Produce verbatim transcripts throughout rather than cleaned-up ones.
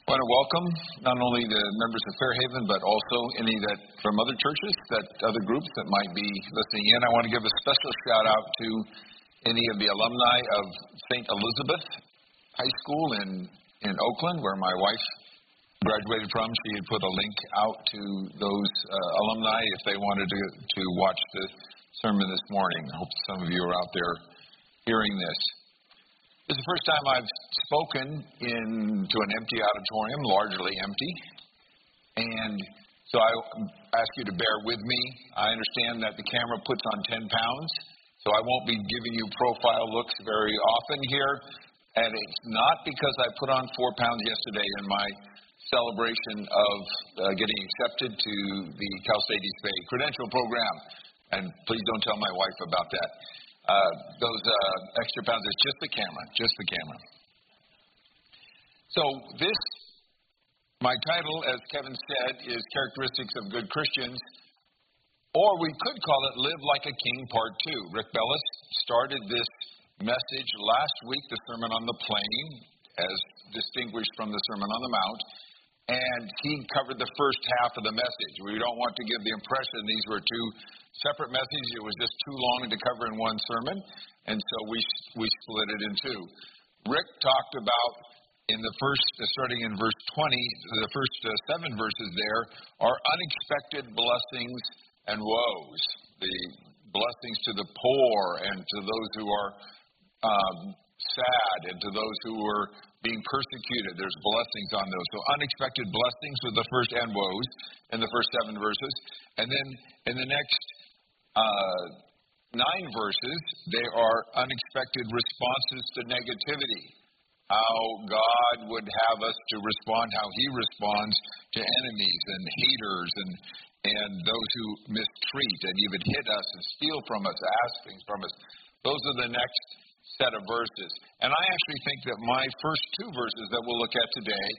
I want to welcome not only the members of Fairhaven, but also any that from other churches, that other groups that might be listening in. I want to give a special shout out to any of the alumni of Saint Elizabeth High School in, in Oakland, where my wife graduated from. She had put a link out to those uh, alumni if they wanted to, to watch the sermon this morning. I hope some of you are out there hearing this. This is the first time I've spoken into an empty auditorium, largely empty. And so I ask you to bear with me. I understand that the camera puts on ten pounds, so I won't be giving you profile looks very often here. And it's not because I put on four pounds yesterday in my celebration of uh, getting accepted to the Cal State East Bay credential program. And please don't tell my wife about that. Uh, those uh, extra pounds, it's just the camera, just the camera. So this, my title, as Kevin said, is Characteristics of Good Christians, or we could call it Live Like a King Part two. Rick Bellis started this message last week, the Sermon on the Plain, as distinguished from the Sermon on the Mount, and he covered the first half of the message. We don't want to give the impression these were two separate messages. It was just too long to cover in one sermon, and so we we split it in two. Rick talked about in the first, uh, starting in verse twenty, the first uh, seven verses there are unexpected blessings and woes. The blessings to the poor and to those who are um, sad and to those who are being persecuted. There's blessings on those. So unexpected blessings with the first and woes in the first seven verses. And then in the next uh, nine verses, there are unexpected responses to negativity. How God would have us to respond, how He responds to enemies and haters and and those who mistreat and even hit us and steal from us, ask things from us. Those are the next set of verses. And I actually think that my first two verses that we'll look at today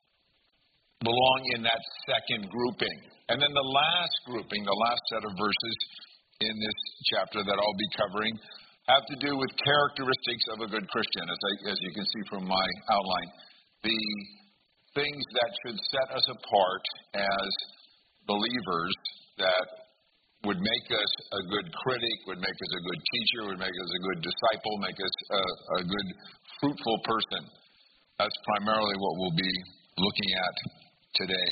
belong in that second grouping. And then the last grouping, the last set of verses in this chapter that I'll be covering have to do with characteristics of a good Christian, as, I, as you can see from my outline. The things that should set us apart as believers, that would make us a good critic, would make us a good teacher, would make us a good disciple, make us a, a good fruitful person. That's primarily what we'll be looking at today.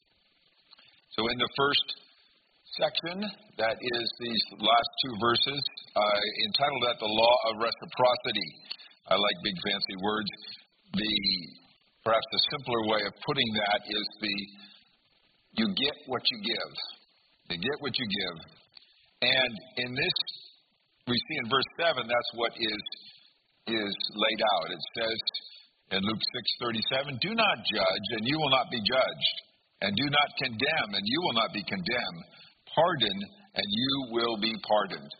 So in the first section, that is these last two verses, I entitled that The Law of Reciprocity. I like big fancy words. The perhaps the simpler way of putting that is the you get what you give. You get what you give. And in this, we see in verse seven, that's what is is laid out. It says in Luke six thirty-seven, do not judge, and you will not be judged. And do not condemn, and you will not be condemned. Pardon, and you will be pardoned.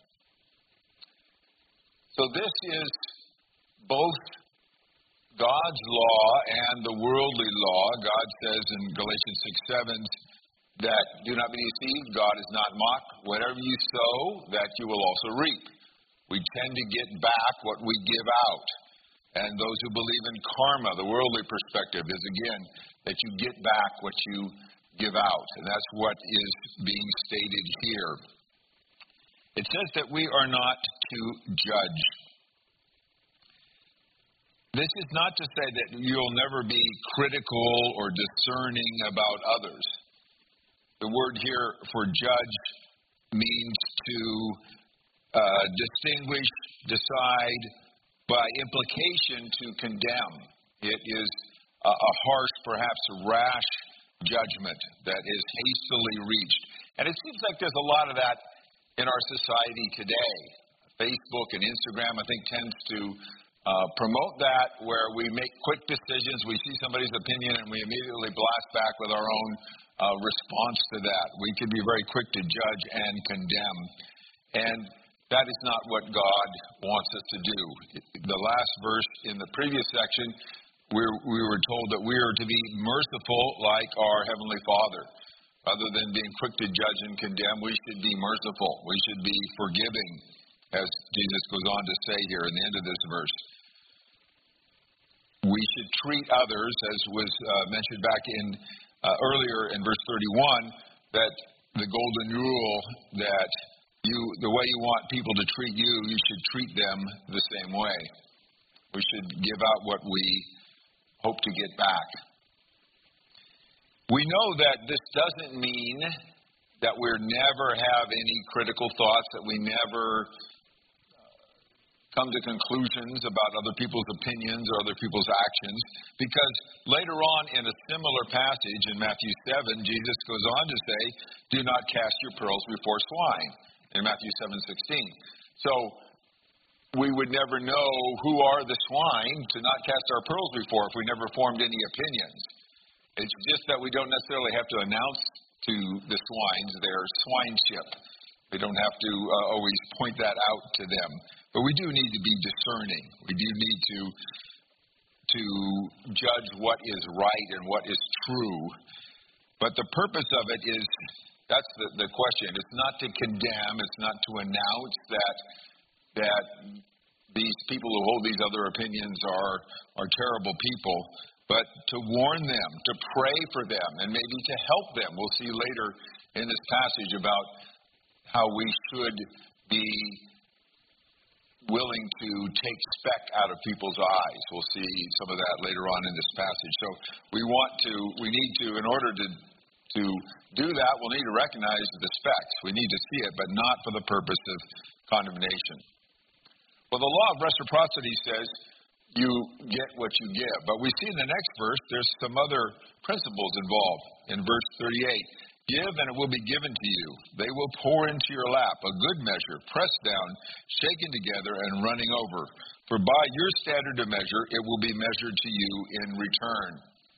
So this is both God's law and the worldly law. God says in Galatians six seven that do not be deceived, God is not mocked. Whatever you sow, that you will also reap. We tend to get back what we give out. And those who believe in karma, the worldly perspective, is again that you get back what you give out. And that's what is being stated here. It says that we are not to judge. This is not to say that you'll never be critical or discerning about others. The word here for judge means to uh, distinguish, decide, by implication to condemn. It is a, a harsh, perhaps rash judgment that is hastily reached. And it seems like there's a lot of that in our society today. Facebook and Instagram, I think, tends to uh, promote that, where we make quick decisions. We see somebody's opinion and we immediately blast back with our own uh, response to that. We can be very quick to judge and condemn. And that is not what God wants us to do. The last verse in the previous section, we we were told that we are to be merciful like our Heavenly Father. Rather than being quick to judge and condemn, we should be merciful. We should be forgiving, as Jesus goes on to say here in the end of this verse. we should treat others, as was uh, mentioned back in uh, earlier in verse thirty-one, that the golden rule that you, the way you want people to treat you, you should treat them the same way. We should give out what we hope to get back. We know that this doesn't mean that we never have any critical thoughts, that we never come to conclusions about other people's opinions or other people's actions, because later on in a similar passage in Matthew seven, Jesus goes on to say, do not cast your pearls before swine, in Matthew seven sixteen. So we would never know who are the swine to not cast our pearls before if we never formed any opinions. It's just that we don't necessarily have to announce to the swines their swineship. We don't have to uh, always point that out to them. But we do need to be discerning. We do need to to judge what is right and what is true. But the purpose of it is, that's the, the question. It's not to condemn. It's not to announce that that these people who hold these other opinions are are terrible people, but to warn them, to pray for them, and maybe to help them. We'll see later in this passage about how we should be willing to take speck out of people's eyes. We'll see some of that later on in this passage. So we want to, we need to, in order to to do that, we'll need to recognize the specks. We need to see it, but not for the purpose of condemnation. Well, the law of reciprocity says you get what you give. But we see in the next verse, there's some other principles involved. In verse thirty-eight, give and it will be given to you. They will pour into your lap a good measure, pressed down, shaken together, and running over. For by your standard of measure, it will be measured to you in return.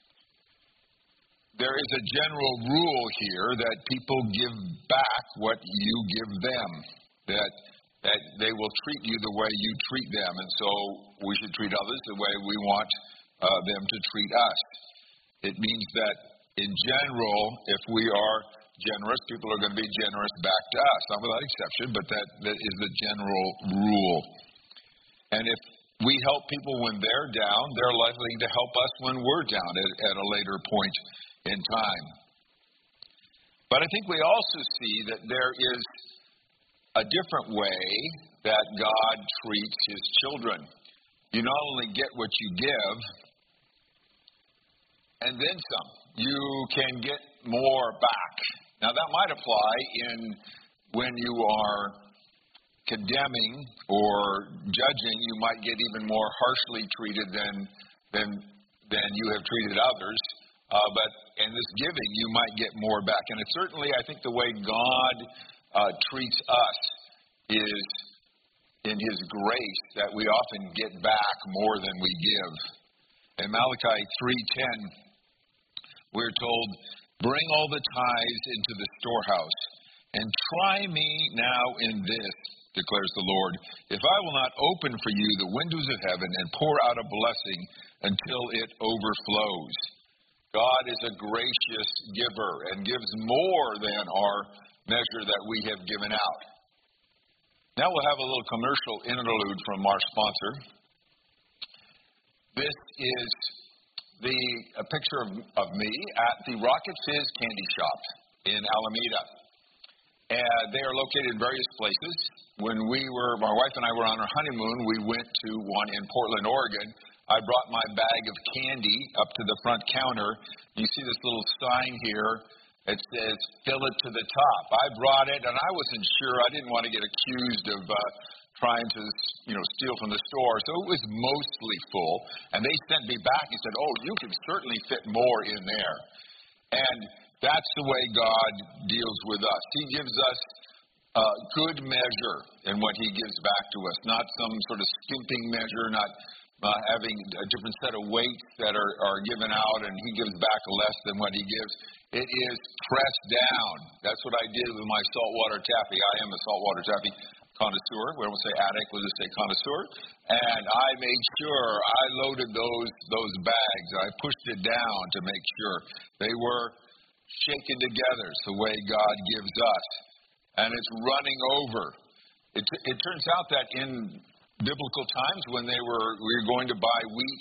There is a general rule here that people give back what you give them, that that they will treat you the way you treat them, and so we should treat others the way we want uh, them to treat us. It means that in general, if we are generous, people are going to be generous back to us, not without exception, but that, that is the general rule. And if we help people when they're down, they're likely to help us when we're down at, at a later point in time. But I think we also see that there is a different way that God treats his children. You not only get what you give, and then some. You can get more back. Now that might apply in when you are condemning or judging, you might get even more harshly treated than than than you have treated others. Uh, but in this giving, you might get more back. And it's certainly, I think, the way God Uh, treats us is in his grace that we often get back more than we give. In Malachi three ten, we're told, bring all the tithes into the storehouse, and try me now in this, declares the Lord, if I will not open for you the windows of heaven and pour out a blessing until it overflows. God is a gracious giver and gives more than our measure that we have given out. Now we'll have a little commercial interlude from our sponsor. This is the a picture of, of me at the Rocket Fizz Candy Shop in Alameda. And they are located in various places. When we were, my wife and I were on our honeymoon, we went to one in Portland, Oregon. I brought my bag of candy up to the front counter. You see this little sign here. It says, fill it to the top. I brought it, and I wasn't sure. I didn't want to get accused of uh, trying to, you know, steal from the store. So it was mostly full. And they sent me back and said, oh, you can certainly fit more in there. And that's the way God deals with us. He gives us a good measure in what he gives back to us, not some sort of skimping measure, not uh, having a different set of weights that are, are given out, and he gives back less than what he gives. It is pressed down. That's what I did with my saltwater taffy. I am a saltwater taffy connoisseur. We don't say addict, we'll just say connoisseur. And I made sure I loaded those those bags. I pushed it down to make sure they were shaken together. It's the way God gives us. And it's running over. It, it turns out that in biblical times when they were we were going to buy wheat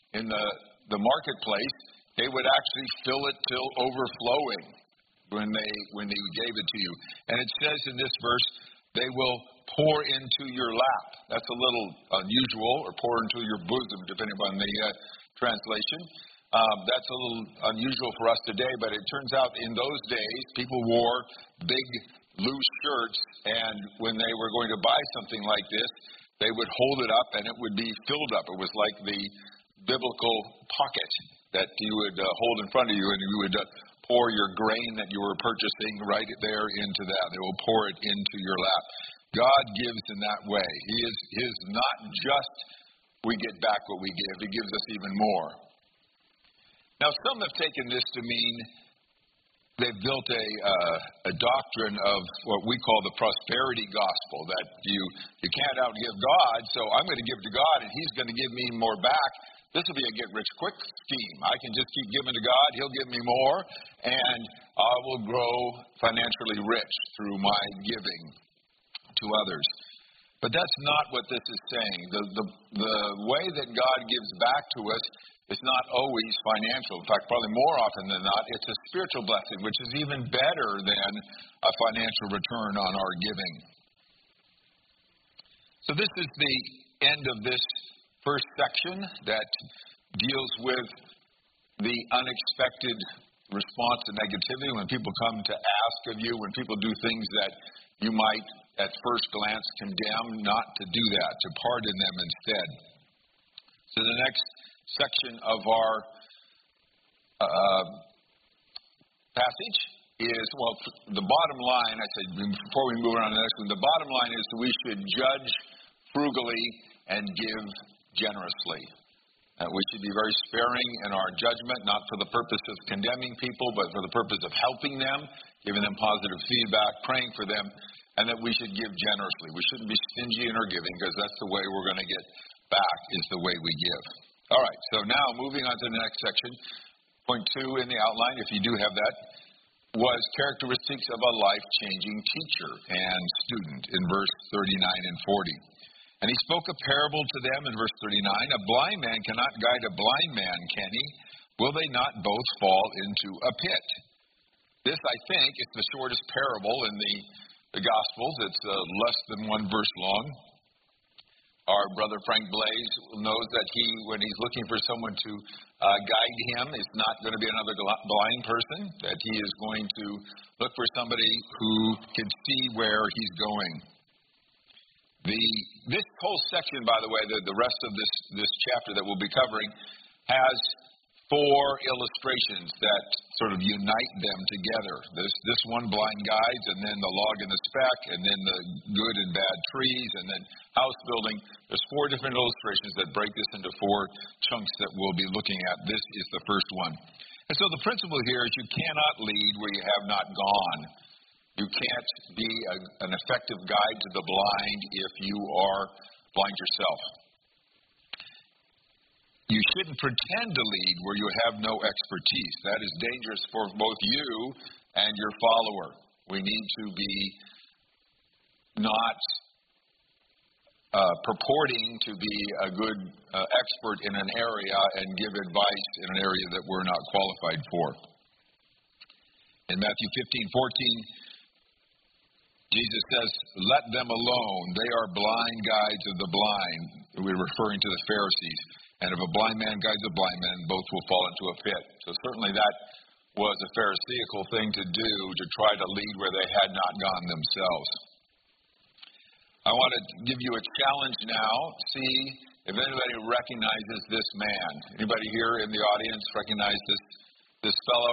in the, the marketplace, they would actually fill it till overflowing when they when they gave it to you. And it says in this verse, they will pour into your lap. That's a little unusual, or pour into your bosom, depending on the uh, translation. Um, that's a little unusual for us today, but it turns out in those days, people wore big, loose shirts, and when they were going to buy something like this, they would hold it up, and it would be filled up. It was like the biblical pocket that you would uh, hold in front of you, and you would uh, pour your grain that you were purchasing right there into that. They will pour it into your lap. God gives in that way. He is, he is not just we get back what we give. He gives us even more. Now, some have taken this to mean they've built a, uh, a doctrine of what we call the prosperity gospel, that you, you can't outgive God, so I'm going to give to God, and He's going to give me more back. This will be a get-rich-quick scheme. I can just keep giving to God. He'll give me more, and I will grow financially rich through my giving to others. But that's not what this is saying. The, the, the way that God gives back to us is not always financial. In fact, probably more often than not, it's a spiritual blessing, which is even better than a financial return on our giving. So this is the end of this first section that deals with the unexpected response to negativity, when people come to ask of you, when people do things that you might at first glance condemn, not to do that, to pardon them instead. So the next section of our uh, passage is, well, the bottom line, I said before we move on to the next one, the bottom line is that we should judge frugally and give generously. Uh, we should be very sparing in our judgment, not for the purpose of condemning people, but for the purpose of helping them, giving them positive feedback, praying for them, and that we should give generously. We shouldn't be stingy in our giving, because that's the way we're going to get back, is the way we give. All right, so now moving on to the next section. Point two in the outline, if you do have that, was characteristics of a life-changing teacher and student in verse thirty-nine and forty. And he spoke a parable to them in verse thirty-nine. A blind man cannot guide a blind man, can he? Will they not both fall into a pit? This, I think, is the shortest parable in the, the Gospels. It's uh, less than one verse long. Our brother Frank Blaze knows that he, when he's looking for someone to uh, guide him, is not going to be another blind person, that he is going to look for somebody who can see where he's going. The This whole section, by the way, the, the rest of this, this chapter that we'll be covering, has four illustrations that sort of unite them together. This, this one, blind guides, and then the log and the speck, and then the good and bad trees, and then house building. There's four different illustrations that break this into four chunks that we'll be looking at. This is the first one. And so the principle here is you cannot lead where you have not gone. You can't be a, an effective guide to the blind if you are blind yourself. You shouldn't pretend to lead where you have no expertise. That is dangerous for both you and your follower. We need to be not uh, purporting to be a good uh, expert in an area and give advice in an area that we're not qualified for. In Matthew fifteen fourteen, Jesus says, "Let them alone. They are blind guides of the blind." We're referring to the Pharisees. And if a blind man guides a blind man, both will fall into a pit. So certainly that was a Pharisaical thing to do, to try to lead where they had not gone themselves. I want to give you a challenge now. See if anybody recognizes this man. Anybody here in the audience recognize this, this fellow?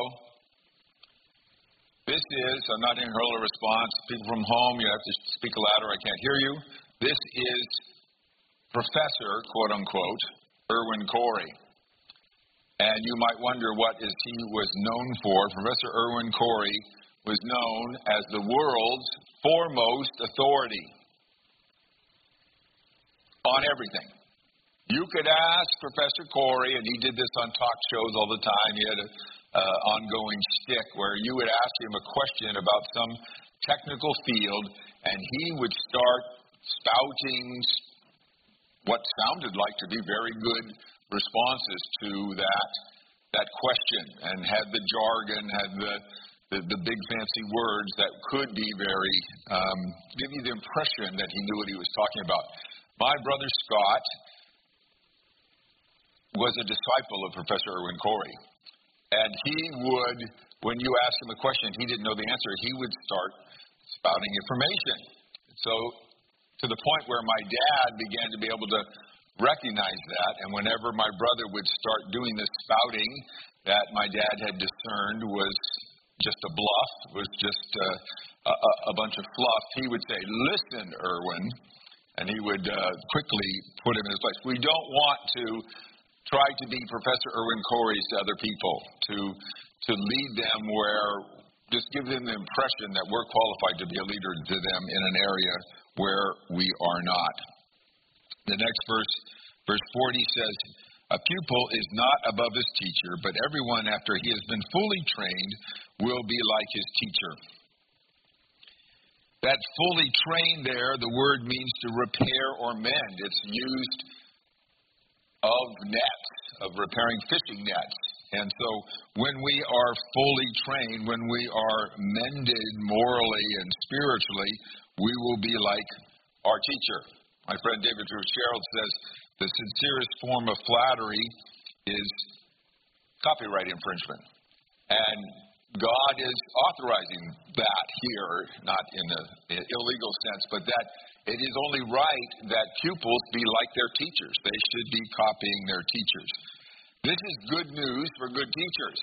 This is, I'm not hearing a response. People from home, you have to speak louder. I can't hear you. This is Professor, quote unquote, Erwin Corey. And you might wonder what is he was known for. Professor Erwin Corey was known as the world's foremost authority on everything. You could ask Professor Corey, and he did this on talk shows all the time. He had an uh, ongoing shtick where you would ask him a question about some technical field, and he would start spouting what sounded like to be very good responses to that that question, and had the jargon, had the the, the big fancy words that could be very um, give you the impression that he knew what he was talking about. My brother Scott was a disciple of Professor Erwin Corey, and he would, when you asked him a question he didn't know the answer, he would start spouting information. So to the point where my dad began to be able to recognize that, and whenever my brother would start doing this spouting that my dad had discerned was just a bluff, was just uh, a, a bunch of fluff, he would say, "Listen, Erwin," and he would uh, quickly put him in his place. We don't want to try to be Professor Erwin Corey's to other people, to to lead them where, just give them the impression that we're qualified to be a leader to them in an area where we are not. The next verse, verse forty says, "A pupil is not above his teacher, but everyone after he has been fully trained will be like his teacher." That fully trained there, the word means to repair or mend. It's used of nets, of repairing fishing nets. And so when we are fully trained, when we are mended morally and spiritually, we will be like our teacher. My friend David Fitzgerald says the sincerest form of flattery is copyright infringement. And God is authorizing that here, not in an illegal sense, but that it is only right that pupils be like their teachers. They should be copying their teachers. This is good news for good teachers.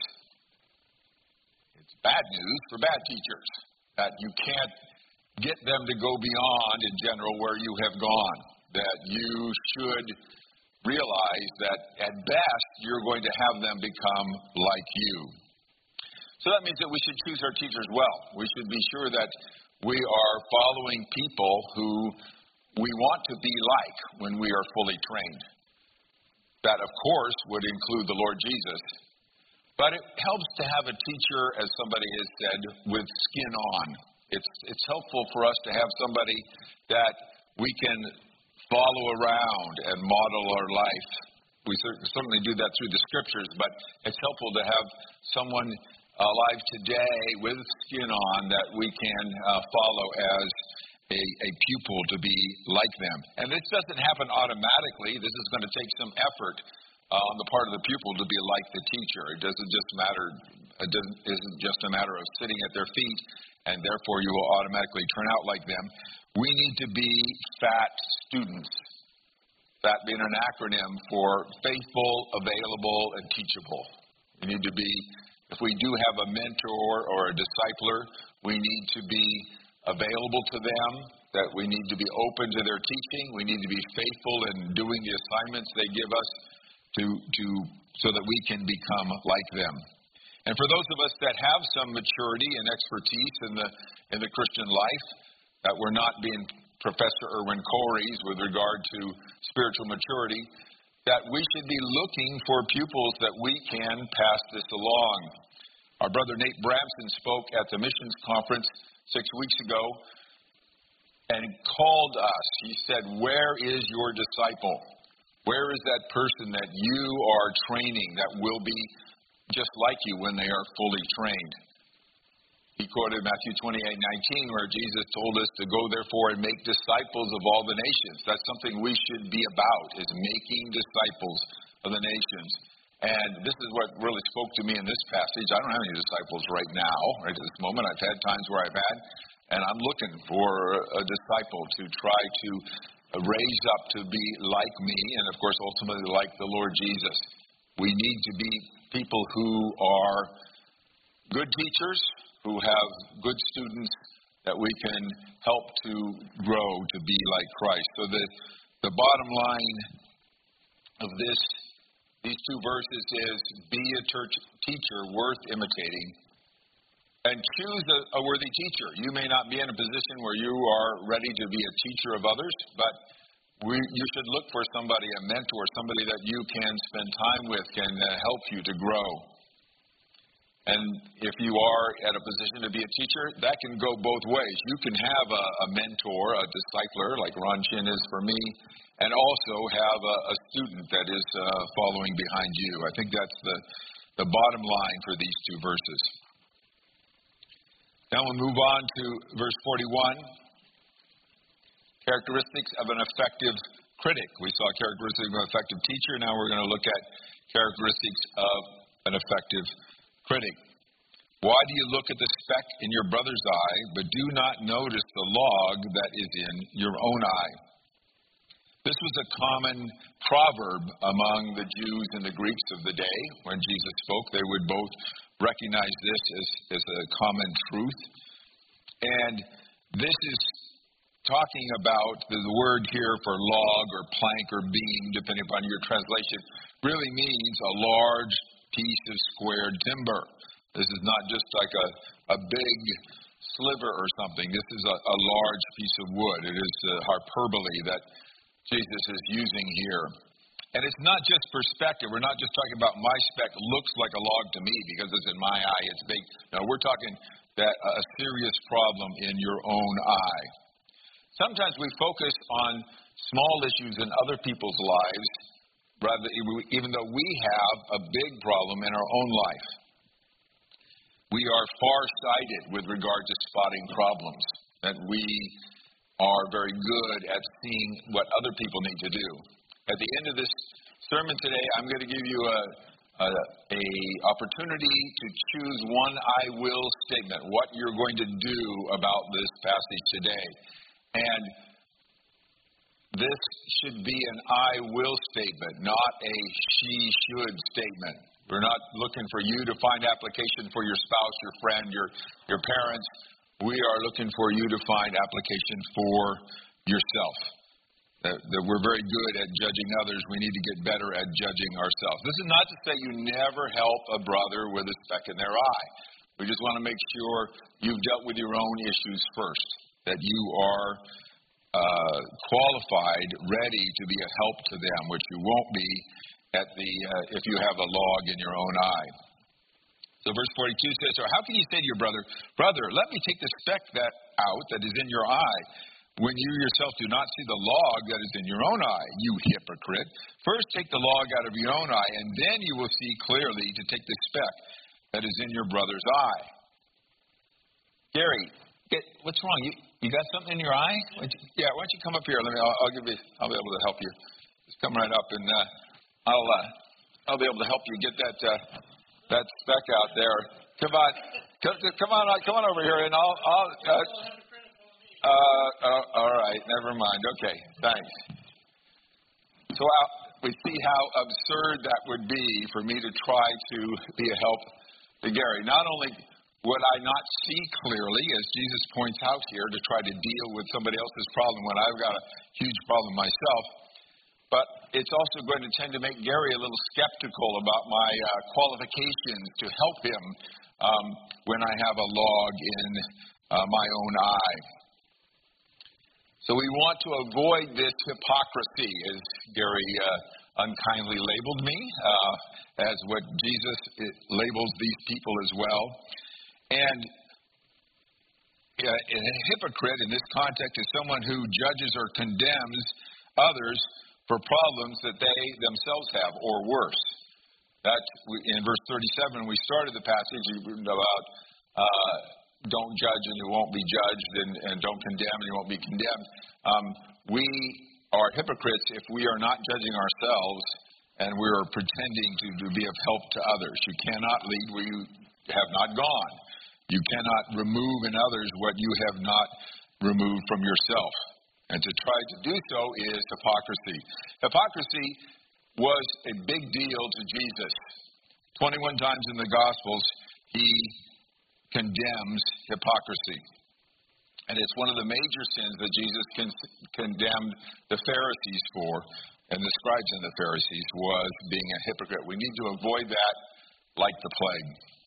It's bad news for bad teachers, that you can't get them to go beyond, in general, where you have gone. That you should realize that, at best, you're going to have them become like you. So that means that we should choose our teachers well. We should be sure that we are following people who we want to be like when we are fully trained. That, of course, would include the Lord Jesus. But it helps to have a teacher, as somebody has said, with skin on. It's, it's helpful for us to have somebody that we can follow around and model our life. We certainly do that through the Scriptures, but it's helpful to have someone alive today with skin on that we can uh, follow as a, a pupil to be like them. And this doesn't happen automatically. This is going to take some effort uh, on the part of the pupil to be like the teacher. It doesn't just matter. It doesn't, isn't just a matter of sitting at their feet and therefore you will automatically turn out like them. We need to be FAT students. That being an acronym for faithful, available, and teachable. We need to be, if we do have a mentor or a discipler, we need to be available to them, that we need to be open to their teaching. We need to be faithful in doing the assignments they give us to, to so that we can become like them. And for those of us that have some maturity and expertise in the in the Christian life, that we're not being Professor Erwin Corey's with regard to spiritual maturity, that we should be looking for pupils that we can pass this along. Our brother Nate Bramson spoke at the missions conference six weeks ago and called us. He said, "Where is your disciple? Where is that person that you are training that will be just like you when they are fully trained?" He quoted Matthew twenty-eight nineteen, where Jesus told us to go, therefore, and make disciples of all the nations. That's something we should be about, is making disciples of the nations. And this is what really spoke to me in this passage. I don't have any disciples right now, right at this moment. I've had times where I've had, and I'm looking for a disciple to try to raise up to be like me, and of course, ultimately like the Lord Jesus. We need to be people who are good teachers, who have good students that we can help to grow to be like Christ. So the, the bottom line of this, these two verses is, be a church teacher worth imitating, and choose a, a worthy teacher. You may not be in a position where you are ready to be a teacher of others, but we, you should look for somebody, a mentor, somebody that you can spend time with, can uh, help you to grow. And if you are at a position to be a teacher, that can go both ways. You can have a, a mentor, a discipler, like Ron Chin is for me, and also have a, a student that is uh, following behind you. I think that's the, the bottom line for these two verses. Now we'll move on to verse forty-one. Characteristics of an effective critic. We saw characteristics of an effective teacher. Now we're going to look at characteristics of an effective critic. Why do you look at the speck in your brother's eye, but do not notice the log that is in your own eye? This was a common proverb among the Jews and the Greeks of the day. When Jesus spoke, they would both recognize this as, as a common truth. And this is talking about the, the word here for log or plank or beam, depending upon your translation, really means a large piece of squared timber. This is not just like a, a big sliver or something. This is a, a large piece of wood. It is the hyperbole that Jesus is using here. And it's not just perspective. We're not just talking about my speck looks like a log to me because it's in my eye, it's big. No, we're talking that a serious problem in your own eye. Sometimes we focus on small issues in other people's lives, rather, even though we have a big problem in our own life. We are far-sighted with regard to spotting problems, that we are very good at seeing what other people need to do. At the end of this sermon today, I'm going to give you a, a, a opportunity to choose one I will statement, what you're going to do about this passage today. And this should be an I will statement, not a she should statement. We're not looking for you to find application for your spouse, your friend, your, your parents. We are looking for you to find application for yourself. That, that we're very good at judging others. We need to get better at judging ourselves. This is not to say you never help a brother with a speck in their eye. We just want to make sure you've dealt with your own issues first, that you are uh, qualified, ready to be a help to them, which you won't be at the uh, if you have a log in your own eye. So verse forty-two says, so how can you say to your brother, brother, let me take the speck that out that is in your eye, when you yourself do not see the log that is in your own eye, you hypocrite? First take the log out of your own eye, and then you will see clearly to take the speck that is in your brother's eye. Gary, get, what's wrong? You you got something in your eye? Why you, yeah, why don't you come up here? Let me. I'll, I'll give you. I'll be able to help you. Just come right up, and uh, I'll uh, I'll be able to help you get that uh, that speck out there. Come on, come, come on, come on over here, and I'll. I'll uh, uh, uh, all right, never mind. Okay, thanks. So uh, we see how absurd that would be for me to try to be a help to Gary. Not only would I not see clearly, as Jesus points out here, to try to deal with somebody else's problem when I've got a huge problem myself, but it's also going to tend to make Gary a little skeptical about my uh, qualifications to help him um, when I have a log in uh, my own eye. So we want to avoid this hypocrisy, as Gary uh, unkindly labeled me, uh, as what Jesus labels these people as well. And uh, a hypocrite in this context is someone who judges or condemns others for problems that they themselves have, or worse. That's in verse thirty-seven. We started the passage about uh, don't judge and you won't be judged, and, and don't condemn and you won't be condemned. Um, we are hypocrites if we are not judging ourselves and we are pretending to, to be of help to others. You cannot lead where you have not gone. You cannot remove in others what you have not removed from yourself. And to try to do so is hypocrisy. Hypocrisy was a big deal to Jesus. twenty-one times in the Gospels, he condemns hypocrisy. And it's one of the major sins that Jesus con- condemned the Pharisees for, and the scribes and the Pharisees, was being a hypocrite. We need to avoid that like the plague.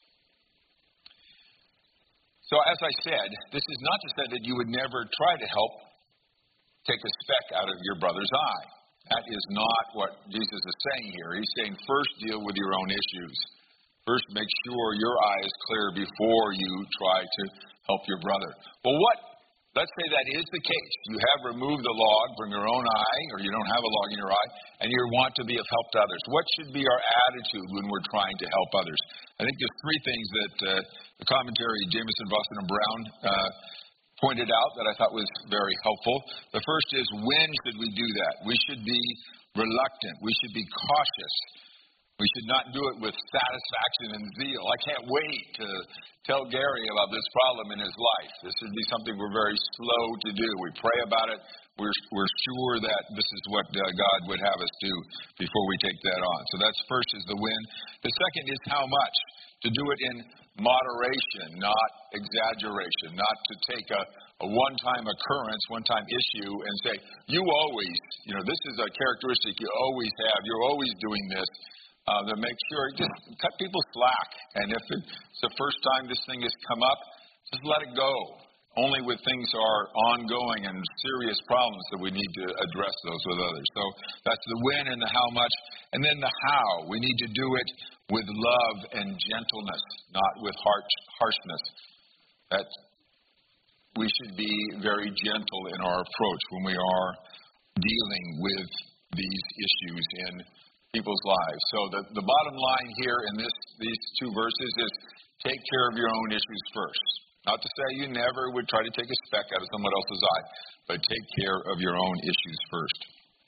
So as I said, this is not to say that you would never try to help take a speck out of your brother's eye. That is not what Jesus is saying here. He's saying first deal with your own issues. First, make sure your eye is clear before you try to help your brother. Well, what? Let's say that is the case. You have removed the log from your own eye, or you don't have a log in your eye, and you want to be of help to others. What should be our attitude when we're trying to help others? I think there's three things that uh, the commentary, Jameson, Boston, and Brown uh, pointed out that I thought was very helpful. The first is, when should we do that? We should be reluctant. We should be cautious. We should not do it with satisfaction and zeal. I can't wait to tell Gary about this problem in his life. This would be something we're very slow to do. We pray about it. We're, we're sure that this is what uh, God would have us do before we take that on. So that's first is the when. The second is how much. To do it in moderation, not exaggeration. Not to take a, a one-time occurrence, one-time issue and say, you always, you know, this is a characteristic you always have. You're always doing this. Uh, to make sure, just cut people slack. And if it's the first time this thing has come up, just let it go. Only with things are ongoing and serious problems that we need to address those with others. So that's the when and the how much. And then the how. We need to do it with love and gentleness, not with harsh, harshness. That we should be very gentle in our approach when we are dealing with these issues in people's lives. So the, the bottom line here in this these two verses is take care of your own issues first. Not to say you never would try to take a speck out of someone else's eye, but take care of your own issues first.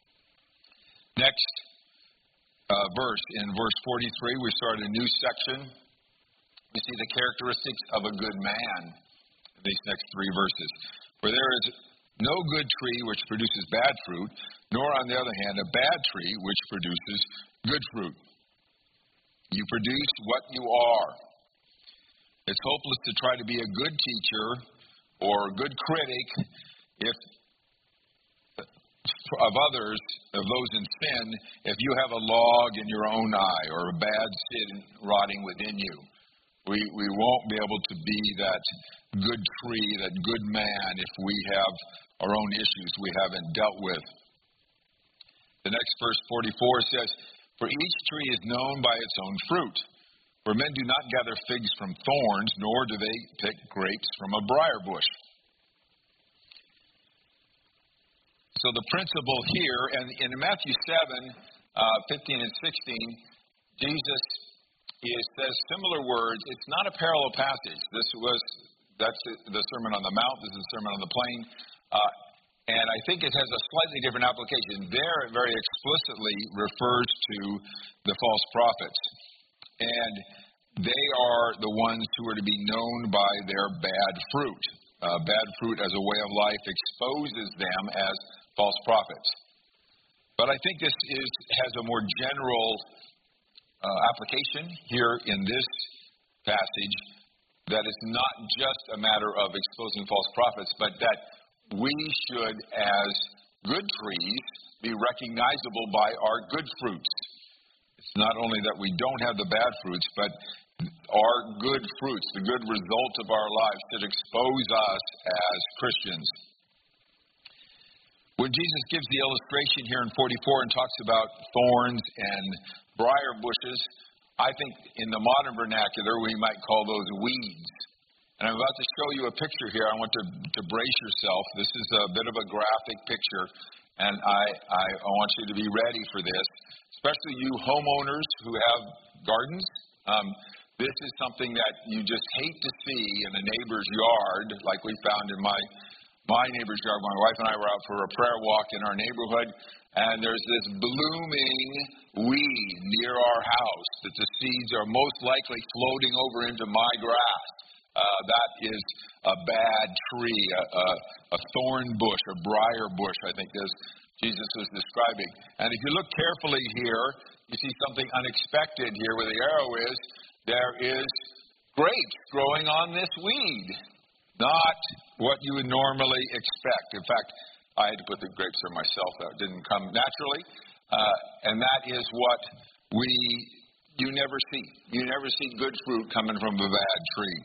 Next uh, verse, in verse forty-three, we start a new section. We see the characteristics of a good man in these next three verses. For there is no good tree which produces bad fruit, nor, on the other hand, a bad tree which produces good fruit. You produce what you are. It's hopeless to try to be a good teacher or a good critic if of others, of those in sin, if you have a log in your own eye or a bad sin rotting within you. We we won't be able to be that good tree, that good man, if we have our own issues we haven't dealt with. The next verse, forty-four, says, for each tree is known by its own fruit. For men do not gather figs from thorns, nor do they pick grapes from a briar bush. So the principle here, and in Matthew seven, uh, fifteen and sixteen, Jesus is, says similar words. It's not a parallel passage. This was, that's the Sermon on the Mount. This is the Sermon on the Plain. Uh, and I think it has a slightly different application. There it very explicitly refers to the false prophets. And they are the ones who are to be known by their bad fruit. Uh, bad fruit as a way of life exposes them as false prophets. But I think this is has a more general uh, application here in this passage, that it's not just a matter of exposing false prophets, but that we should, as good trees, be recognizable by our good fruits. It's not only that we don't have the bad fruits, but our good fruits, the good result of our lives, should expose us as Christians. When Jesus gives the illustration here in forty-four and talks about thorns and briar bushes, I think in the modern vernacular we might call those weeds. And I'm about to show you a picture here. I want to, to brace yourself. This is a bit of a graphic picture, and I, I, I want you to be ready for this, especially you homeowners who have gardens. Um, this is something that you just hate to see in a neighbor's yard, like we found in my my neighbor's yard. My wife and I were out for a prayer walk in our neighborhood, and there's this blooming weed near our house that the seeds are most likely floating over into my grass. Uh, that is a bad tree, a, a, a thorn bush, a briar bush, I think as Jesus was describing. And if you look carefully here, you see something unexpected here where the arrow is. There is grapes growing on this weed. Not what you would normally expect. In fact, I had to put the grapes there myself. That didn't come naturally. Uh, and that is what we, you never see. You never see good fruit coming from a bad tree.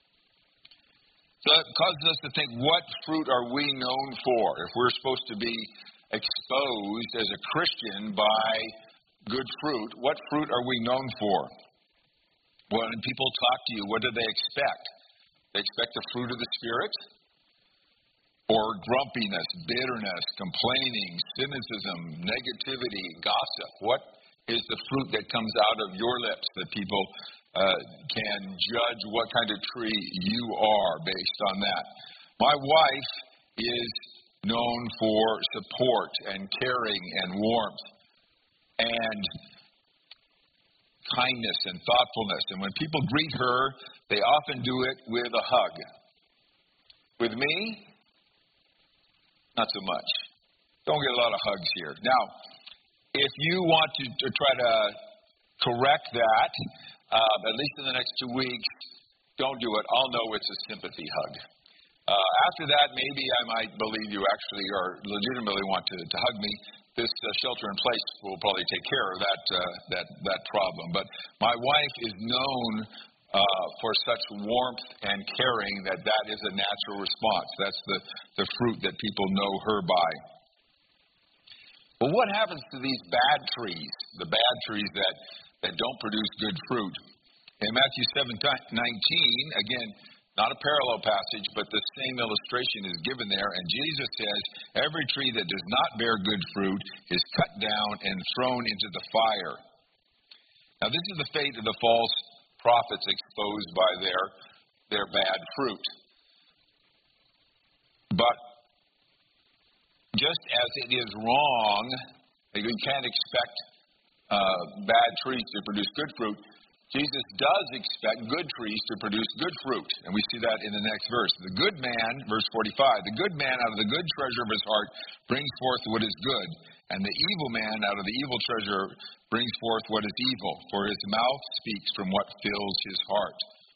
So it causes us to think, what fruit are we known for? If we're supposed to be exposed as a Christian by good fruit, what fruit are we known for? When people talk to you, what do they expect? They expect the fruit of the Spirit? Or grumpiness, bitterness, complaining, cynicism, negativity, gossip? What is the fruit that comes out of your lips that people uh, can judge what kind of tree you are based on that? My wife is known for support and caring and warmth and kindness and thoughtfulness. And when people greet her, they often do it with a hug. With me, not so much. Don't get a lot of hugs here. Now, if you want to, to try to correct that, uh, at least in the next two weeks, don't do it. I'll know it's a sympathy hug. Uh, after that, maybe I might believe you actually or legitimately want to, to hug me. This uh, shelter in place will probably take care of that uh, that that problem. But my wife is known uh, for such warmth and caring that that is a natural response. That's the, the fruit that people know her by. But what happens to these bad trees, the bad trees that, that don't produce good fruit? In Matthew seven nineteen, again, not a parallel passage, but the same illustration is given there. And Jesus says, every tree that does not bear good fruit is cut down and thrown into the fire. Now, this is the fate of the false prophets exposed by their, their bad fruit. But just as it is wrong, you can't expect uh, bad trees to produce good fruit, Jesus does expect good trees to produce good fruit. And we see that in the next verse. The good man, verse forty-five, the good man out of the good treasure of his heart brings forth what is good, and the evil man out of the evil treasure brings forth what is evil, for his mouth speaks from what fills his heart.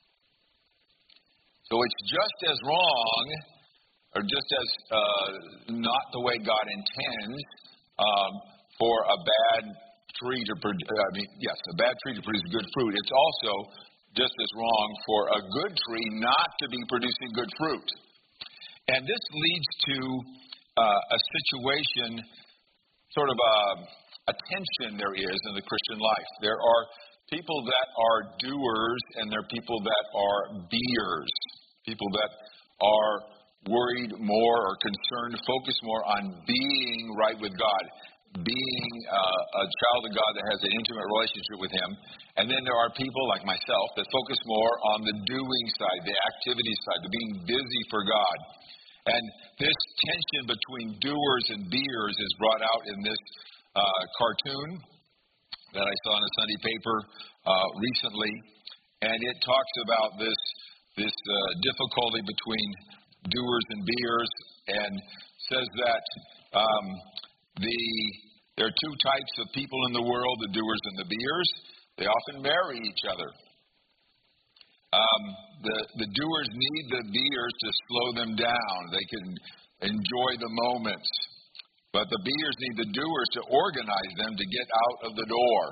So it's just as wrong, or just as uh, not the way God intends, um, for a bad tree to produce, I mean, yes, a bad tree to produce good fruit. It's also just as wrong for a good tree not to be producing good fruit. And this leads to uh, a situation, sort of a, a tension there is in the Christian life. There are people that are doers and there are people that are beers, people that are worried more or concerned, focused more on being right with God, being uh, a child of God that has an intimate relationship with Him. And then there are people like myself that focus more on the doing side, the activity side, the being busy for God. And this tension between doers and beers is brought out in this uh, cartoon that I saw in a Sunday paper uh, recently. And it talks about this, this uh, difficulty between doers and beers, and says that um, the there are two types of people in the world, the doers and the beers. They often marry each other. Um, the, the doers need the beers to slow them down. They can enjoy the moments. But the beers need the doers to organize them to get out of the door.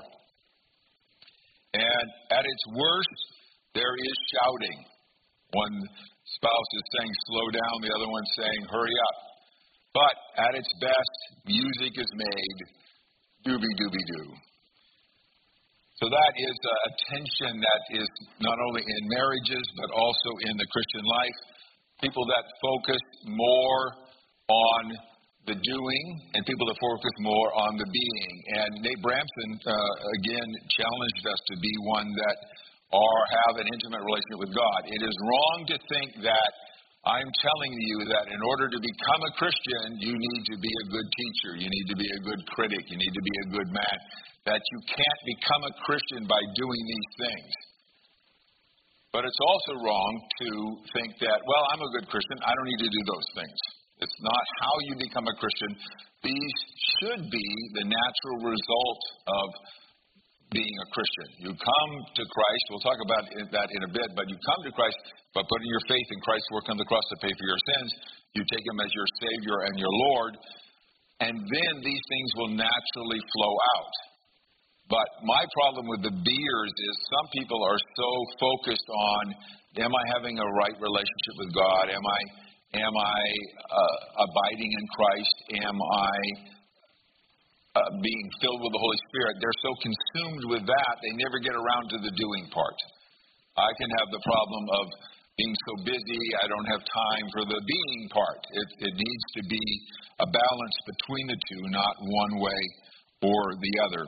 And at its worst, there is shouting. One spouse is saying, slow down. The other one saying, hurry up. But at its best, music is made, doobie-doobie-doo. So that is a tension that is not only in marriages, but also in the Christian life. People that focus more on the doing and people that focus more on the being. And Nate Bramson, uh, again, challenged us to be one that are have an intimate relationship with God. It is wrong to think that I'm telling you that in order to become a Christian, you need to be a good teacher, you need to be a good critic, you need to be a good man, that you can't become a Christian by doing these things. But it's also wrong to think that, well, I'm a good Christian, I don't need to do those things. It's not how you become a Christian. These should be the natural result of being a Christian. You come to Christ, we'll talk about that in a bit, but you come to Christ by putting your faith in Christ's work on the cross to pay for your sins. You take Him as your Savior and your Lord, and then these things will naturally flow out. But my problem with the beers is some people are so focused on, am I having a right relationship with God? Am I am I uh, abiding in Christ? Am I uh, being filled with the Holy Spirit? They're so consumed with that, they never get around to the doing part. I can have the problem of being so busy, I don't have time for the being part. It, it needs to be a balance between the two, not one way or the other.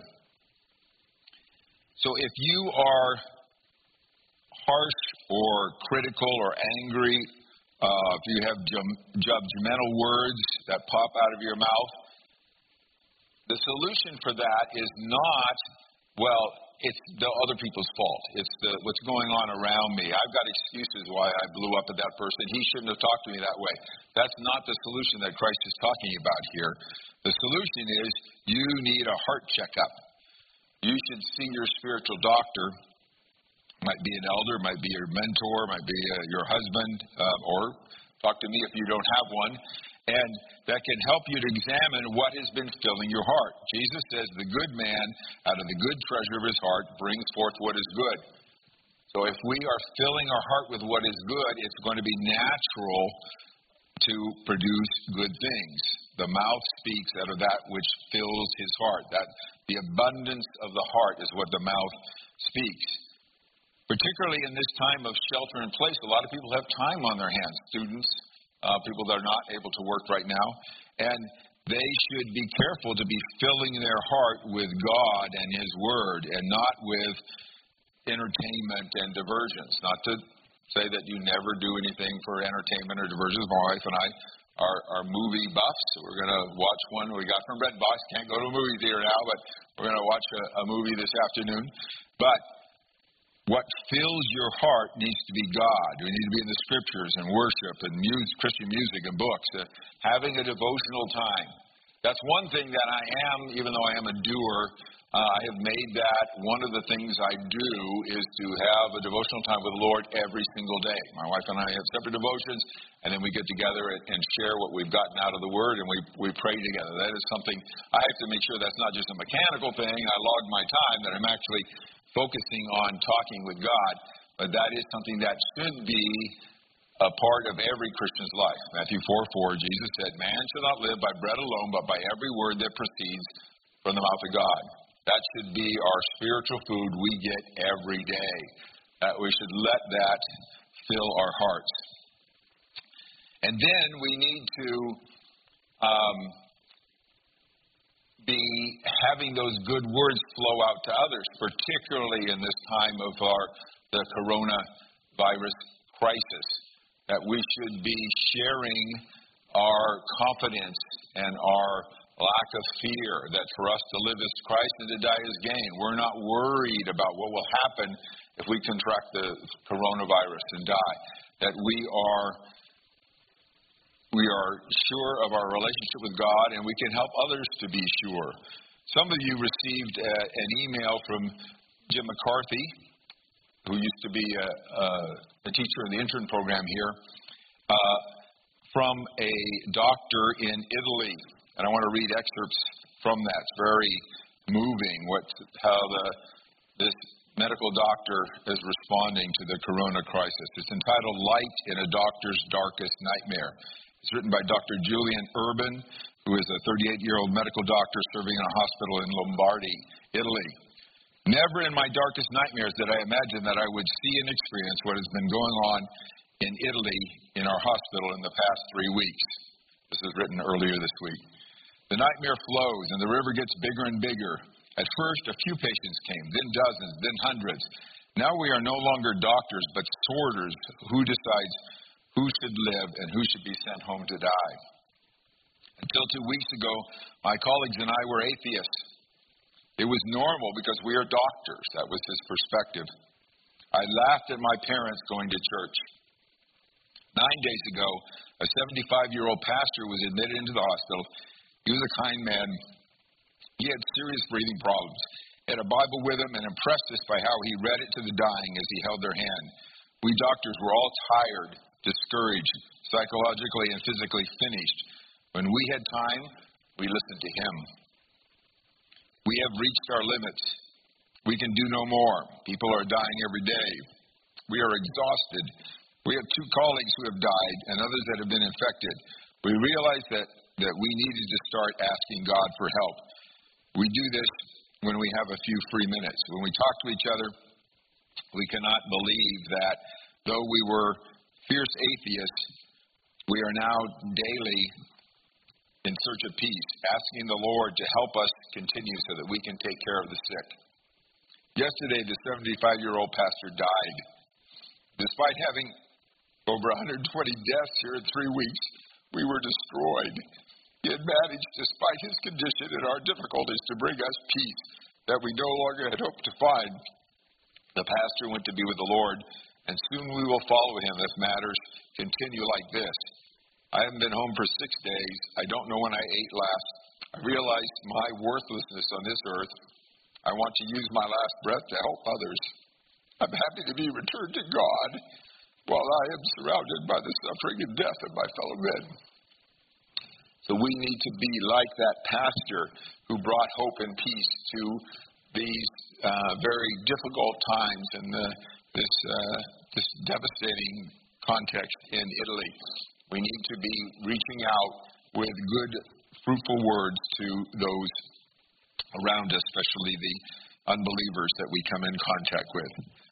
So if you are harsh or critical or angry, uh, if you have jum- judgmental words that pop out of your mouth, the solution for that is not, well, it's the other people's fault. It's the, what's going on around me. I've got excuses why I blew up at that person. He shouldn't have talked to me that way. That's not the solution that Christ is talking about here. The solution is you need a heart checkup. You should see your spiritual doctor. Might be an elder, might be your mentor, might be uh, your husband, uh, or talk to me if you don't have one. And that can help you to examine what has been filling your heart. Jesus says the good man out of the good treasure of his heart brings forth what is good. So if we are filling our heart with what is good, it's going to be natural to produce good things. The mouth speaks out of that which fills his heart. That the abundance of the heart is what the mouth speaks. Particularly in this time of shelter in place, a lot of people have time on their hands. Students, uh, people that are not able to work right now. And they should be careful to be filling their heart with God and his word and not with entertainment and diversions. Not to say that you never do anything for entertainment or diversions. My wife and I are, are movie buffs. We're going to watch one we got from Redbox. Can't go to a movie theater now, but we're going to watch a, a movie this afternoon. But what fills your heart needs to be God. We need to be in the scriptures and worship and music, Christian music and books. Uh, having a devotional time. That's one thing that I am, even though I am a doer, uh, I have made that one of the things I do is to have a devotional time with the Lord every single day. My wife and I have separate devotions, and then we get together and, and share what we've gotten out of the Word, and we, we pray together. That is something, I have to make sure that's not just a mechanical thing. I log my time, that I'm actually focusing on talking with God, but that is something that should be a part of every Christian's life. Matthew four four, Jesus said, man shall not live by bread alone, but by every word that proceeds from the mouth of God. That should be our spiritual food we get every day. That we should let that fill our hearts. And then we need to um, be having those good words flow out to others, particularly in this time of our the coronavirus crisis, that we should be sharing our confidence and our lack of fear, that for us to live is Christ and to die is gain. We're not worried about what will happen if we contract the coronavirus and die, that we are We are sure of our relationship with God, and we can help others to be sure. Some of you received a, an email from Jim McCarthy, who used to be a, a, a teacher in the intern program here, uh, from a doctor in Italy. And I want to read excerpts from that. It's very moving what how the this medical doctor is responding to the corona crisis. It's entitled Light in a Doctor's Darkest Nightmare. It's written by Doctor Julian Urban, who is a thirty-eight-year-old medical doctor serving in a hospital in Lombardy, Italy. Never in my darkest nightmares did I imagine that I would see and experience what has been going on in Italy in our hospital in the past three weeks. This was written earlier this week. The nightmare flows and the river gets bigger and bigger. At first, a few patients came, then dozens, then hundreds. Now we are no longer doctors, but sorters who decides who should live and who should be sent home to die. Until two weeks ago, my colleagues and I were atheists. It was normal because we are doctors. That was his perspective. I laughed at my parents going to church. Nine days ago, a seventy-five-year-old pastor was admitted into the hospital. He was a kind man. He had serious breathing problems. He had a Bible with him and impressed us by how he read it to the dying as he held their hand. We doctors were all tired, discouraged, psychologically and physically finished. When we had time, we listened to him. We have reached our limits. We can do no more. People are dying every day. We are exhausted. We have two colleagues who have died and others that have been infected. We realized that, that we needed to start asking God for help. We do this when we have a few free minutes. When we talk to each other We cannot believe that though we were fierce atheists, we are now daily in search of peace, asking the Lord to help us continue so that we can take care of the sick. Yesterday, the seventy-five-year-old pastor died. Despite having over one hundred twenty deaths here in three weeks, we were destroyed. He had managed, despite his condition and our difficulties, to bring us peace that we no longer had hoped to find. The pastor went to be with the Lord, and soon we will follow him if matters continue like this. I haven't been home for six days. I don't know when I ate last. I realized my worthlessness on this earth. I want to use my last breath to help others. I'm happy to be returned to God while I am surrounded by the suffering and death of my fellow men. So we need to be like that pastor who brought hope and peace to these uh, very difficult times in the, this, uh, this devastating context in Italy. We need to be reaching out with good, fruitful words to those around us, especially the unbelievers that we come in contact with.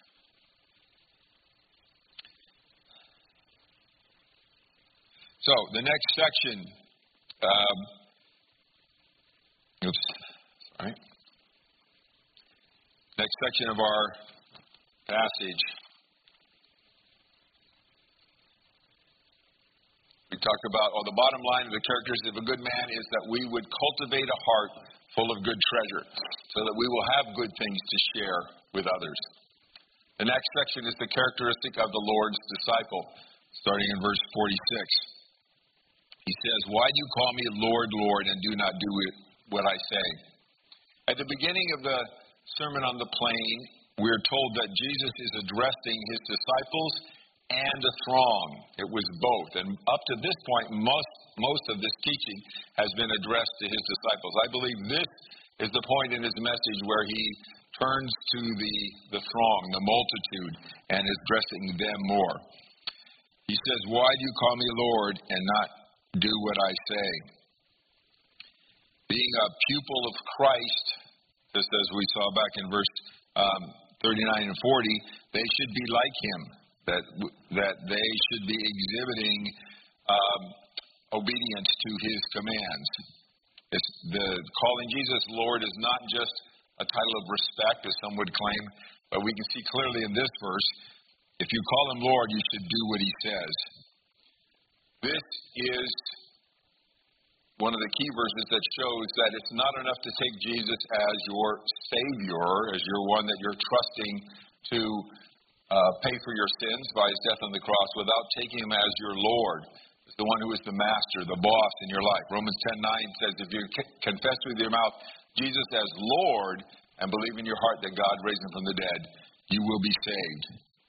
So, the next section, um, oops, sorry. Next section of our passage, we talked about, oh, the bottom line of the characteristics of a good man is that we would cultivate a heart full of good treasure, so that we will have good things to share with others. The next section is the characteristic of the Lord's disciple, starting in verse forty-six. He says, "Why do you call me Lord, Lord, and do not do what I say?" At the beginning of the Sermon on the Plain, we're told that Jesus is addressing his disciples and a throng. It was both. And up to this point, most most of this teaching has been addressed to his disciples. I believe this is the point in his message where he turns to the, the throng, the multitude, and is addressing them more. He says, "Why do you call me Lord and not do what I say?" Being a pupil of Christ, just as we saw back in verse um, thirty-nine and forty, they should be like him. That that they should be exhibiting um, obedience to his commands. It's the calling Jesus Lord is not just a title of respect, as some would claim, but we can see clearly in this verse, if you call him Lord, you should do what he says. This is one of the key verses that shows that it's not enough to take Jesus as your Savior, as your one that you're trusting to Uh, pay for your sins by his death on the cross, without taking him as your Lord, as the one who is the master, the boss in your life. Romans ten nine says, if you confess with your mouth Jesus as Lord and believe in your heart that God raised him from the dead, you will be saved.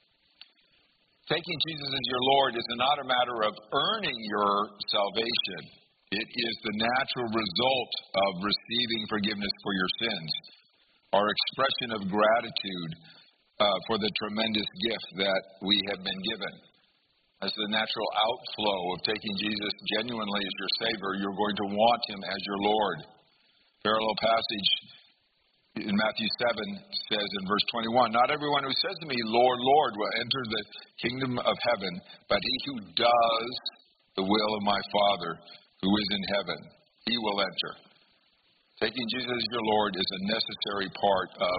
Taking Jesus as your Lord is not a matter of earning your salvation. It is the natural result of receiving forgiveness for your sins, our expression of gratitude Uh, for the tremendous gift that we have been given. As the natural outflow of taking Jesus genuinely as your Savior, you're going to want him as your Lord. Parallel passage in Matthew seven says in verse twenty-one, "Not everyone who says to me, Lord, Lord, will enter the kingdom of heaven, but he who does the will of my Father who is in heaven, he will enter." Taking Jesus as your Lord is a necessary part of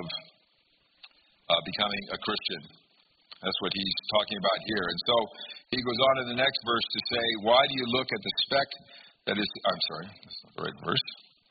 Uh, becoming a Christian. That's what he's talking about here. And so he goes on in the next verse to say, "Why do you look at the speck that is," I'm sorry, that's not the right verse.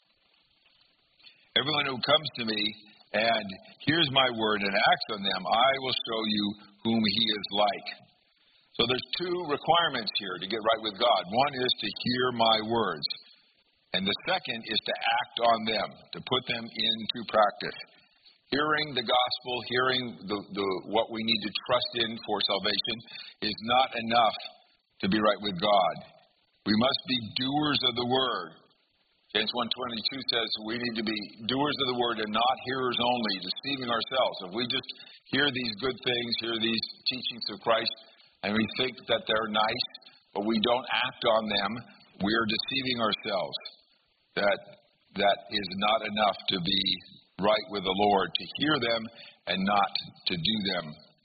"Everyone who comes to me and hears my word and acts on them, I will show you whom he is like." So there's two requirements here to get right with God. One is to hear my words, and the second is to act on them, to put them into practice. Hearing the gospel, hearing the, the, what we need to trust in for salvation is not enough to be right with God. We must be doers of the word. James one twenty-two says we need to be doers of the word and not hearers only, deceiving ourselves. If we just hear these good things, hear these teachings of Christ, and we think that they're nice, but we don't act on them, we are deceiving ourselves. That that is not enough to be right with the Lord, to hear them and not to do them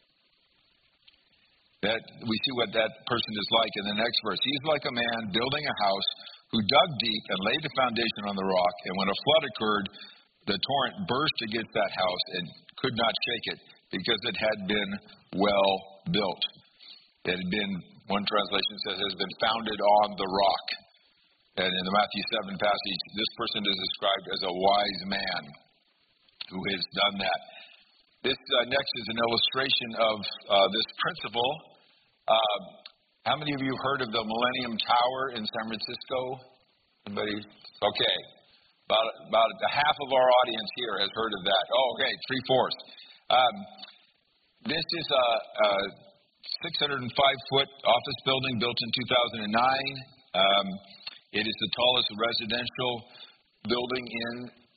That we see what that person is like in the next verse. He's like a man building a house who dug deep and laid the foundation on the rock. And when a flood occurred, the torrent burst against that house and could not shake it because it had been well built. It had been, one translation says, it has been founded on the rock. And in the Matthew seven passage, this person is described as a wise man who has done that. This uh, next is an illustration of uh, this principle. Uh, how many of you have heard of the Millennium Tower in San Francisco? Anybody? Okay. About, about half of our audience here has heard of that. Oh, okay, three-fourths. Um, this is a, a six hundred five foot office building built in two thousand nine. Um, it is the tallest residential building in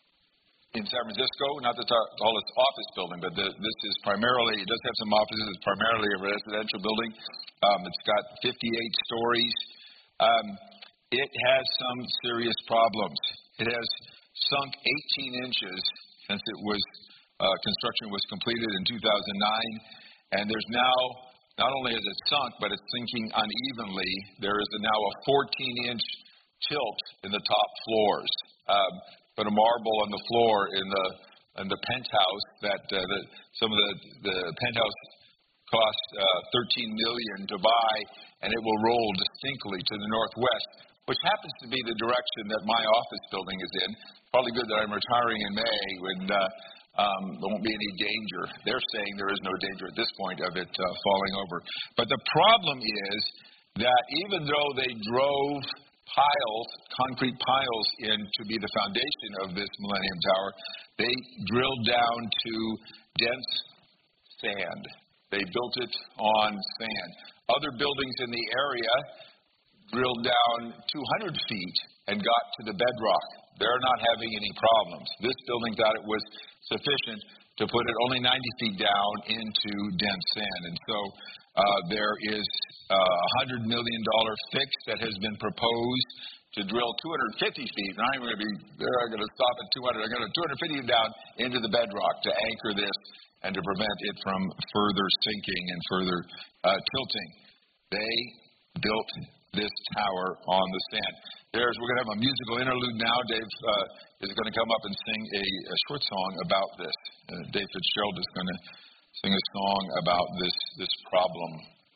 in San Francisco. Not the tar- tallest office building, but the, this is primarily, it does have some offices. It's primarily a residential building. Um, it's got fifty-eight stories. Um, it has some serious problems. It has sunk eighteen inches since it was uh, construction was completed in two thousand nine, and there's now, not only has it sunk, but it's sinking unevenly. There is now a fourteen inch tilt in the top floors. Um, put a marble on the floor in the in the penthouse that uh, the, some of the, the penthouse cost uh, thirteen million dollars to buy, and it will roll distinctly to the northwest, which happens to be the direction that my office building is in. Probably good that I'm retiring in May when uh, um, there won't be any danger. They're saying there is no danger at this point of it uh, falling over. But the problem is that even though they drove piles, concrete piles in to be the foundation of this Millennium Tower, they drilled down to dense sand. They built it on sand. Other buildings in the area drilled down two hundred feet and got to the bedrock. They're not having any problems. This building thought it was sufficient to put it only ninety feet down into dense sand. And so uh, there is a one hundred million dollars fix that has been proposed to drill two hundred fifty feet. Not even going to be, they're going to stop at two hundred. They're going to two hundred fifty down into the bedrock to anchor this and to prevent it from further sinking and further uh, tilting. They built this tower on the sand. There's, we're going to have a musical interlude now. Dave uh, is going to come up and sing a, a short song about this. Uh, Dave Fitzgerald is going to sing a song about this this problem.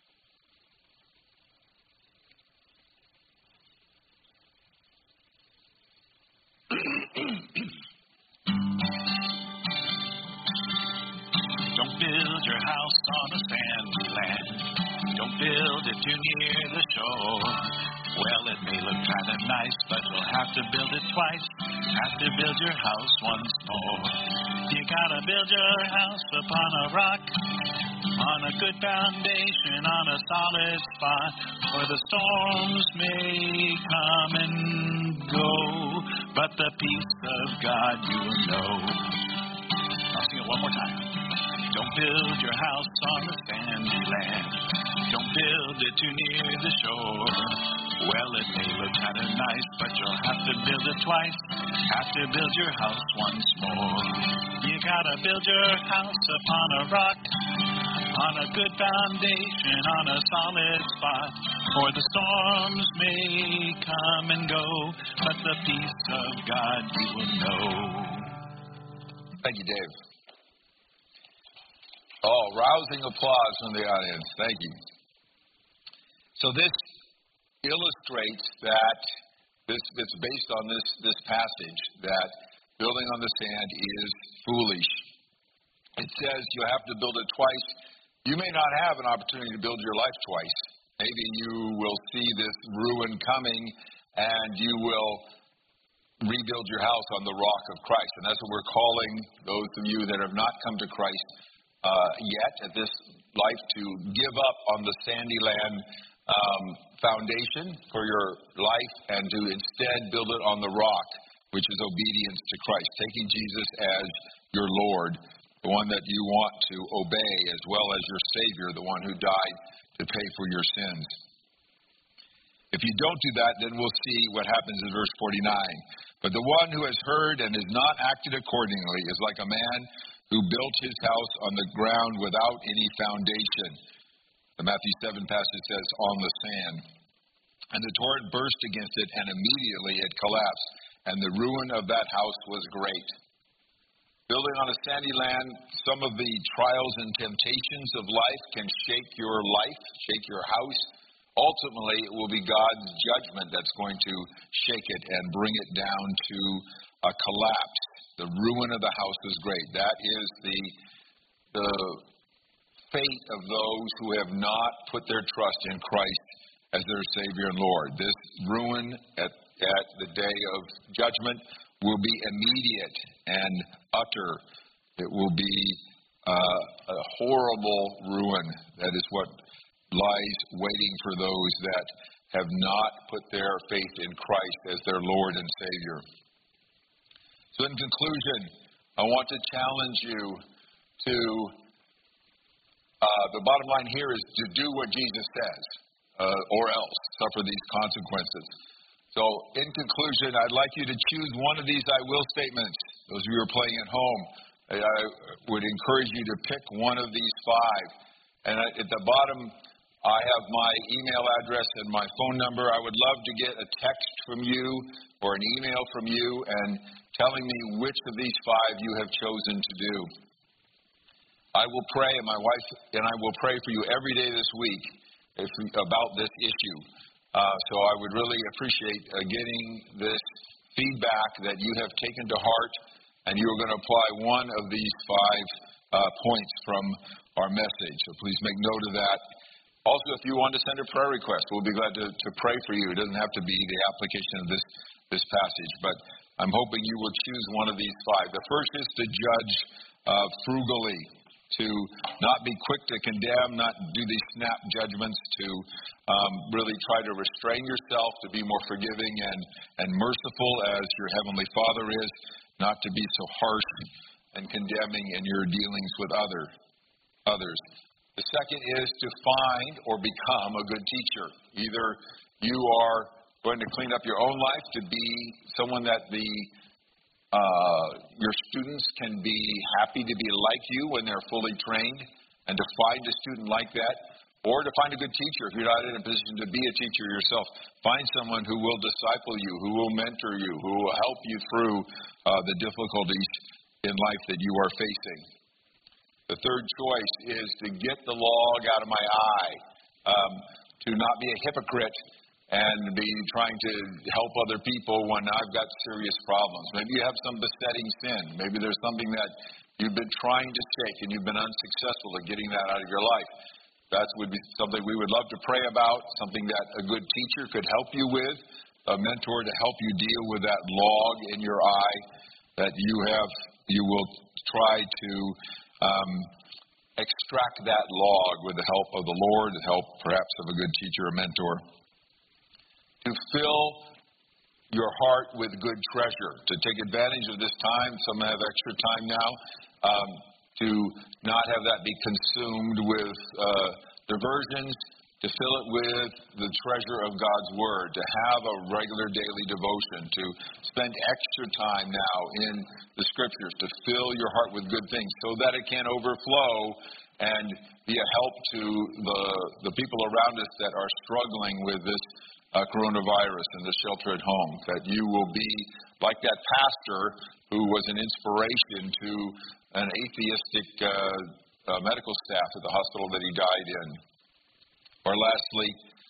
Don't build your house on a sandy land. Don't build it too near the shore. Well, it may look kind of nice, but you'll have to build it twice. Have to build your house once more. You gotta build your house upon a rock, on a good foundation, on a solid spot, where the storms may come and go, but the peace of God you will know. I'll sing it one more time. Don't build your house on the sandy land. Don't build it too near the shore. Well, it may look kind of nice, but you'll have to build it twice. Have to build your house once more. You gotta build your house upon a rock, on a good foundation, on a solid spot, for the storms may come and go, but the peace of God you will know. Thank you, Dave. Oh, rousing applause from the audience. Thank you. So this illustrates that this it's based on this this passage that building on the sand is foolish. It says you have to build it twice. You may not have an opportunity to build your life twice. Maybe you will see this ruin coming and you will rebuild your house on the rock of Christ. And that's what we're calling those of you that have not come to Christ uh, yet at this life to give up on the sandy land um, foundation for your life and to instead build it on the rock, which is obedience to Christ, taking Jesus as your Lord, the one that you want to obey, as well as your Savior, the one who died to pay for your sins. If you don't do that, then we'll see what happens in verse forty-nine. But the one who has heard and has not acted accordingly is like a man who built his house on the ground without any foundation. The Matthew seven passage says, on the sand. And the torrent burst against it, and immediately it collapsed, and the ruin of that house was great. Building on a sandy land, some of the trials and temptations of life can shake your life, shake your house. Ultimately, it will be God's judgment that's going to shake it and bring it down to a collapse. The ruin of the house was great. That is the, the fate of those who have not put their trust in Christ as their Savior and Lord. This ruin at, at the day of judgment will be immediate and utter. It will be uh, a horrible ruin. That is what lies waiting for those that have not put their faith in Christ as their Lord and Savior. So in conclusion, I want to challenge you to, uh, the bottom line here is to do what Jesus says, uh, or else suffer these consequences. So in conclusion, I'd like you to choose one of these I will statements. Those of you who are playing at home, I would encourage you to pick one of these five. And at the bottom, I have my email address and my phone number. I would love to get a text from you or an email from you and telling me which of these five you have chosen to do. I will pray, and my wife and I will pray for you every day this week if, about this issue. Uh, so I would really appreciate uh, getting this feedback that you have taken to heart, and you are going to apply one of these five uh, points from our message. So please make note of that. Also, if you want to send a prayer request, we'll be glad to, to pray for you. It doesn't have to be the application of this, this passage, but I'm hoping you will choose one of these five. The first is to judge uh, frugally, to not be quick to condemn, not do these snap judgments, to um, really try to restrain yourself, to be more forgiving and, and merciful as your Heavenly Father is, not to be so harsh and condemning in your dealings with other others. The second is to find or become a good teacher. Either you are going to clean up your own life to be someone that the uh, your students can be happy to be like you when they're fully trained, and to find a student like that, or to find a good teacher. If you're not in a position to be a teacher yourself, find someone who will disciple you, who will mentor you, who will help you through uh, the difficulties in life that you are facing. The third choice is to get the log out of my eye, um, to not be a hypocrite and be trying to help other people when I've got serious problems. Maybe you have some besetting sin. Maybe there's something that you've been trying to shake and you've been unsuccessful at getting that out of your life. That would be something we would love to pray about, something that a good teacher could help you with, a mentor to help you deal with that log in your eye that you have. You will try to um, extract that log with the help of the Lord, the help perhaps of a good teacher or mentor. To fill your heart with good treasure, to take advantage of this time. Some have extra time now. Um, to not have that be consumed with uh, diversions, to fill it with the treasure of God's Word, to have a regular daily devotion, to spend extra time now in the Scriptures, to fill your heart with good things so that it can overflow and be a help to the, the people around us that are struggling with this Uh, coronavirus and the shelter at home, that you will be like that pastor who was an inspiration to an atheistic uh, uh, medical staff at the hospital that he died in. Or lastly,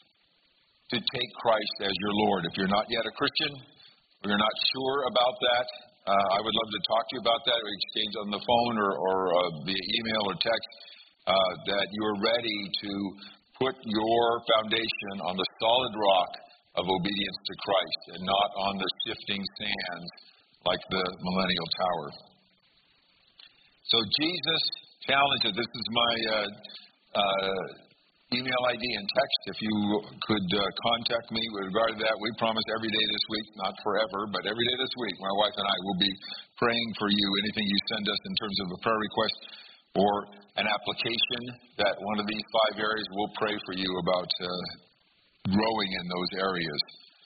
to take Christ as your Lord. If you're not yet a Christian, or you're not sure about that, uh, I would love to talk to you about that. We exchange on the phone or, or uh, via email or text, uh, that you're ready to put your foundation on the solid rock of obedience to Christ and not on the shifting sands like the Millennial Tower. So Jesus challenges, this is my uh, uh, email I D and text. If you could uh, contact me with regard to that, we promise every day this week, not forever, but every day this week, my wife and I will be praying for you. Anything you send us in terms of a prayer request or an application, that one of these five areas, we'll pray for you about uh, growing in those areas.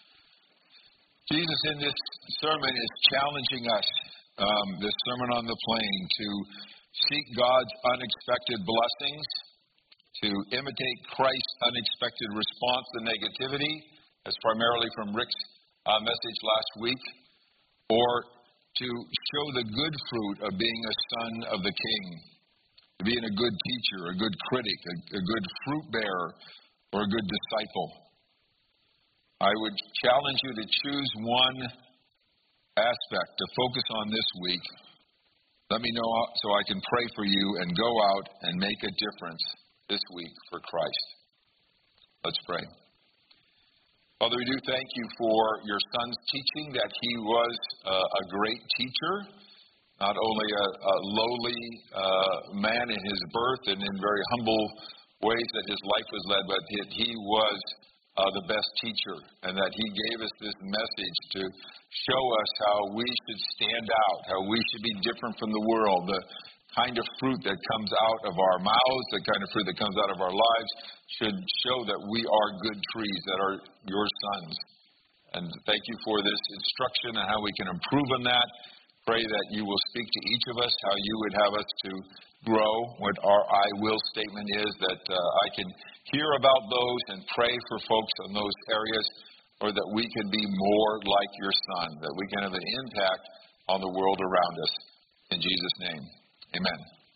Jesus in this sermon is challenging us, um, this Sermon on the Plain, to seek God's unexpected blessings, to imitate Christ's unexpected response to negativity, as primarily from Rick's uh, message last week, or to show the good fruit of being a son of the King, being a good teacher, a good critic, a, a good fruit bearer, or a good disciple. I would challenge you to choose one aspect to focus on this week. Let me know so I can pray for you and go out and make a difference this week for Christ. Let's pray. Father, we do thank you for your son's teaching, that he was uh, a great teacher, not only a, a lowly uh, man in his birth and in very humble ways that his life was led, but that he was uh, the best teacher, and that he gave us this message to show us how we should stand out, how we should be different from the world, the kind of fruit that comes out of our mouths, the kind of fruit that comes out of our lives should show that we are good trees, that are your sons. And thank you for this instruction and how we can improve on that. Pray that you will speak to each of us, how you would have us to grow, what our I will statement is, that uh, I can hear about those and pray for folks in those areas, or that we can be more like your son, that we can have an impact on the world around us. In Jesus' name, amen.